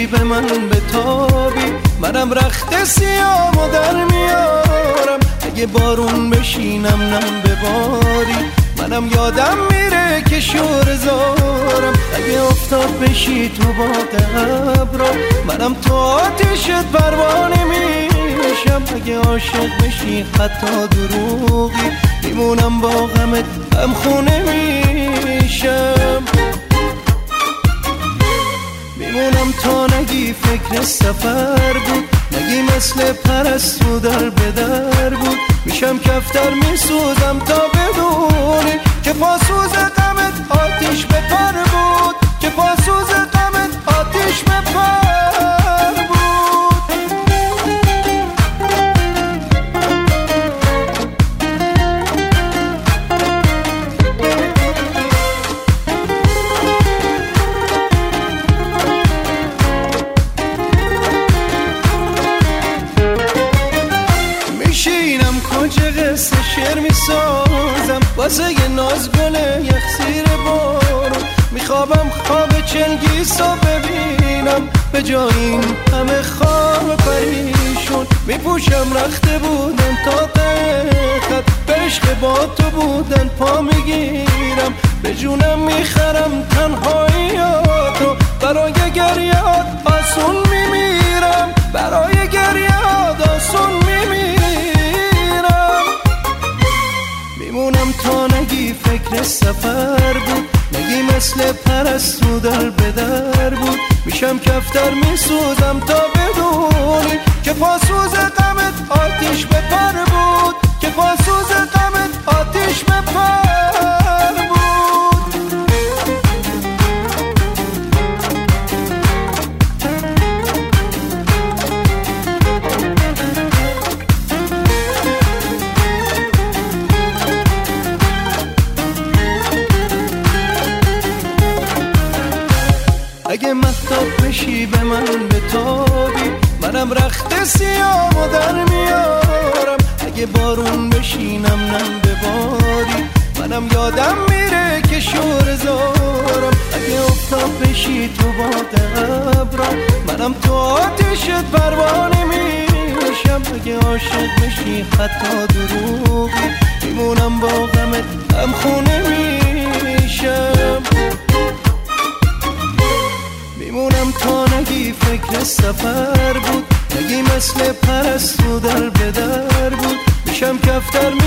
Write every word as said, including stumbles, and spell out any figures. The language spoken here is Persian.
بشی به من بتابی، منم رخت سیامو در میارم. اگه بارون بشینم نم بباری، منم یادم میره که شور زارم. اگه افتاد بشی تو باد ابرا، منم تو آتیشت پروانه میشم. اگه عاشق بشی حتی دروغی، میمونم با غمت هم خونه میشم. میمونم تا نگی فکر سفر بود، نگی مثل پرستو در بدر بود. میشم کفتر میسوزم تا بدونی که پاسوز غمت آتیش به پر بود، که پاسوز غمت آتیش به پر بود. میشینم کجا قصه شعر میسازم، واسه یه نازگل یخ زیر بارون. میخوابم خواب چنگیسو ببینم، به جای این همه خواب پریشون. میپوشم رخته بودن تا قیقت، به عشق با تو بودن پا میگیرم. به جونم میخرم تنهاییاتو، برای گریات آسون میمیرم، برای گریات آسون میمیرم. میمونم تا نگی فکر سفر بود، نگی مثل پرستو در بدر بود. میشم کفتر میسوزم تا بدونی که پاسوز غمت آتیش به پر بود، که پاسوز غمت آتیش به پر بود. اگه مهتاب بشی به من بتابی، منم رخت سیامو در میارم. اگه بارون بشینم نم بباری، منم یادم میره که شور زارم. اگه افتاد بشی تو باد ابرا، منم تو آتیشت پروانه میشم. اگه عاشق بشی حتی دروغی، میمونم با غمت هم خونه میشم. میمونم تا نگی فکر سفر بود، نگی مثل پرستو در بدر بود. میشم کفتر